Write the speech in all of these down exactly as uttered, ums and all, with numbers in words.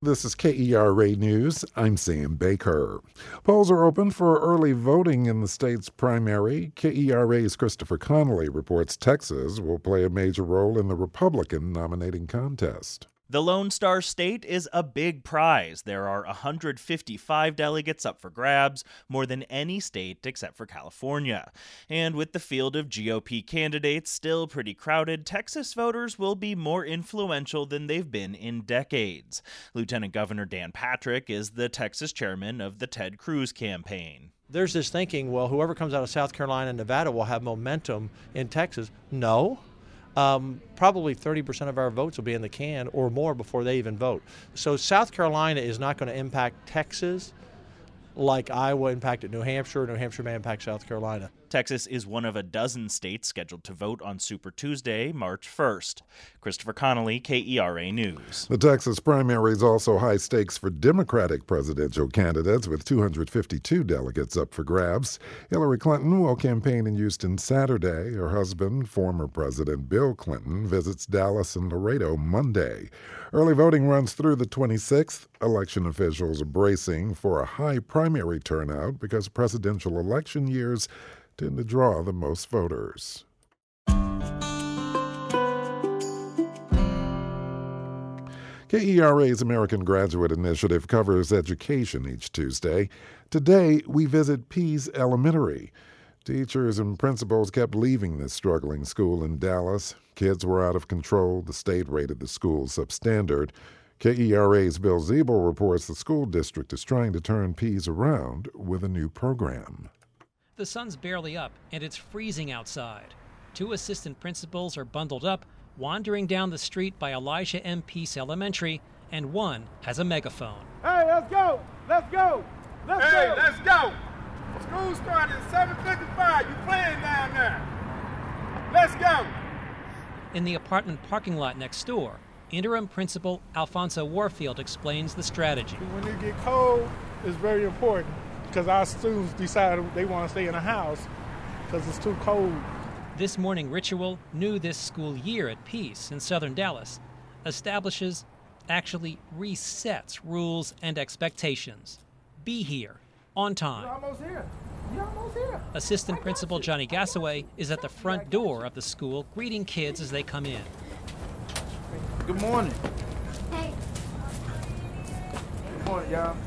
This is K E R A News. I'm Sam Baker. Polls are open for early voting in the state's primary. K E R A's Christopher Connolly reports Texas will play a major role in the Republican nominating contest. The Lone Star State is a big prize. There are one hundred fifty-five delegates up for grabs, more than any state except for California. And with the field of G O P candidates still pretty crowded, Texas voters will be more influential than they've been in decades. Lieutenant Governor Dan Patrick is the Texas chairman of the Ted Cruz campaign. There's this thinking, well, whoever comes out of South Carolina and Nevada will have momentum in Texas. No. Um, probably thirty percent of our votes will be in the can or more before they even vote. So South Carolina is not going to impact Texas like Iowa impacted New Hampshire. New Hampshire may impact South Carolina. Texas is one of a dozen states scheduled to vote on Super Tuesday, March first. Christopher Connolly, K E R A News. The Texas primary is also high stakes for Democratic presidential candidates, with two hundred fifty-two delegates up for grabs. Hillary Clinton will campaign in Houston Saturday. Her husband, former President Bill Clinton, visits Dallas and Laredo Monday. Early voting runs through the twenty-sixth. Election officials are bracing for a high primary turnout because presidential election years tend to draw the most voters. K E R A's American Graduate Initiative covers education each Tuesday. Today, we visit Pease Elementary. Teachers and principals kept leaving this struggling school in Dallas. Kids were out of control. The state rated the school substandard. K E R A's Bill Ziebel reports the school district is trying to turn Pease around with a new program. The sun's barely up, and it's freezing outside. Two assistant principals are bundled up, wandering down the street by Elijah M. Pease Elementary, and one has a megaphone. Hey, let's go! Let's go! Let's hey, go! let's go! School started at seven fifty-five. You playing down there. Let's go! In the apartment parking lot next door, interim principal Alfonso Warfield explains the strategy. When it get cold, it's very important because our students decide they want to stay in the house because it's too cold. This morning ritual, new this school year at Pease in southern Dallas, establishes, actually resets rules and expectations. Be here, on time. You're almost here. You're almost here. Assistant Principal Johnny Gassaway is at the front door of the school, greeting kids as they come in. Good morning. Hey. Good morning, y'all.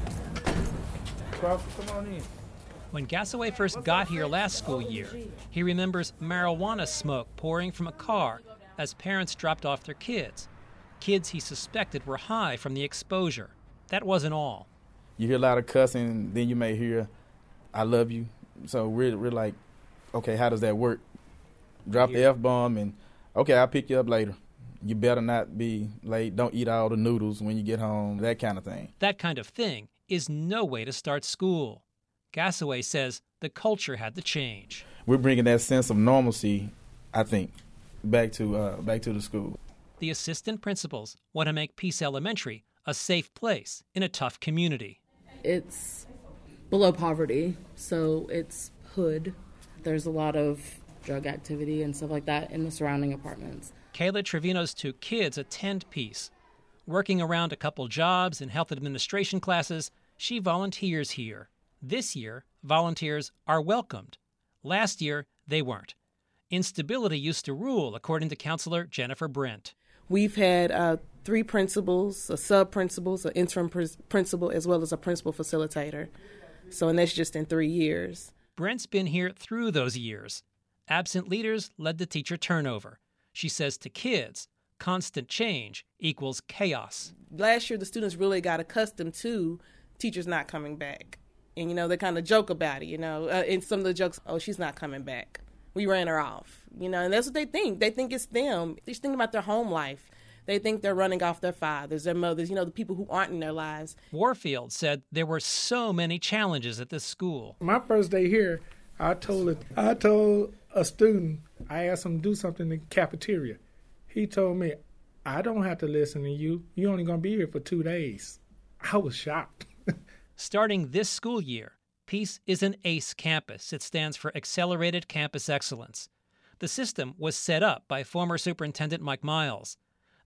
Come on in. When Gassaway first got here last school year, he remembers marijuana smoke pouring from a car as parents dropped off their kids. Kids he suspected were high from the exposure. That wasn't all. You hear a lot of cussing, then you may hear, I love you. So we're, we're like, okay, how does that work? Drop the F-bomb and, okay, I'll pick you up later. You better not be late. Don't eat all the noodles when you get home, that kind of thing. That kind of thing is no way to start school. Gassaway says the culture had to change. We're bringing that sense of normalcy, I think, back to uh, back to the school. The assistant principals want to make Pease Elementary a safe place in a tough community. It's below poverty, so it's hood. There's a lot of drug activity and stuff like that in the surrounding apartments. Kayla Trevino's two kids attend Pease. Working around a couple jobs and health administration classes, she volunteers here. This year, volunteers are welcomed. Last year, they weren't. Instability used to rule, according to counselor Jennifer Brent. We've had uh, three principals, a sub-principals, an interim pr- principal, as well as a principal facilitator. So, and that's just in three years. Brent's been here through those years. Absent leaders led to teacher turnover. She says to kids, constant change equals chaos. Last year, the students really got accustomed to teachers not coming back. And, you know, they kind of joke about it, you know. Uh, and some of the jokes, oh, she's not coming back. We ran her off, you know, and that's what they think. They think it's them. They just think about their home life. They think they're running off their fathers, their mothers, you know, the people who aren't in their lives. Warfield said there were so many challenges at this school. My first day here, I told it, I told a student, I asked him to do something in the cafeteria. He told me, I don't have to listen to you. You're only going to be here for two days. I was shocked. Starting this school year, Pease is an ACE campus. It stands for Accelerated Campus Excellence. The system was set up by former Superintendent Mike Miles.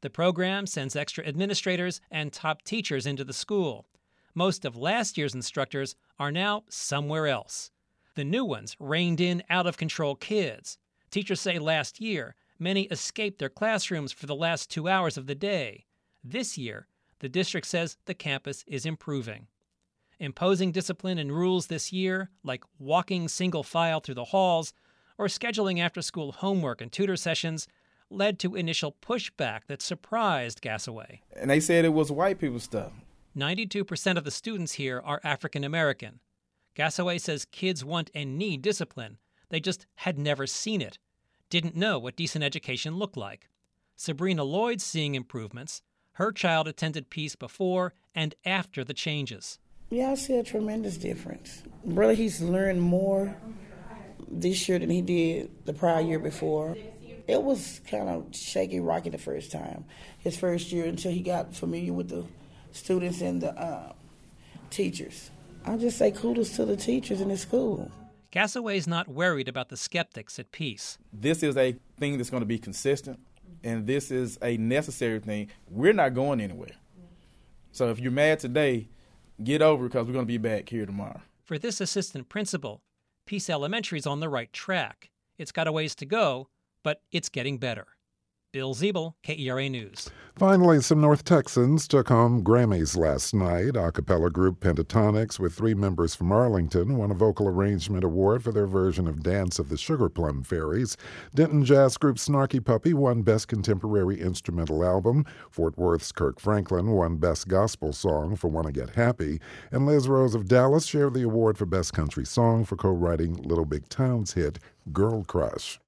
The program sends extra administrators and top teachers into the school. Most of last year's instructors are now somewhere else. The new ones reined in out-of-control kids. Teachers say last year, many escaped their classrooms for the last two hours of the day. This year, the district says the campus is improving. Imposing discipline and rules this year, like walking single file through the halls or scheduling after-school homework and tutor sessions, led to initial pushback that surprised Gassaway. And they said it was white people stuff. ninety-two percent of the students here are African American. Gassaway says kids want and need discipline. They just had never seen it, didn't know what decent education looked like. Sabrina Lloyd's seeing improvements. Her child attended Peace before and after the changes. Yeah, I see a tremendous difference. Really, he's learned more this year than he did the prior year before. It was kind of shaky, rocky the first time, his first year, until he got familiar with the students and the uh, teachers. I just say kudos to the teachers in the school. Gassaway's not worried about the skeptics at Peace. This is a thing that's going to be consistent, and this is a necessary thing. We're not going anywhere. So if you're mad today, get over it, because we're going to be back here tomorrow. For this assistant principal, Peace Elementary's on the right track. It's got a ways to go, but it's getting better. Bill Ziebel, K E R A News. Finally, some North Texans took home Grammys last night. A cappella group Pentatonics, with three members from Arlington, won a vocal arrangement award for their version of Dance of the Sugar Plum Fairies. Denton jazz group Snarky Puppy won Best Contemporary Instrumental Album. Fort Worth's Kirk Franklin won Best Gospel Song for Wanna Get Happy. And Liz Rose of Dallas shared the award for Best Country Song for co-writing Little Big Town's hit, Girl Crush.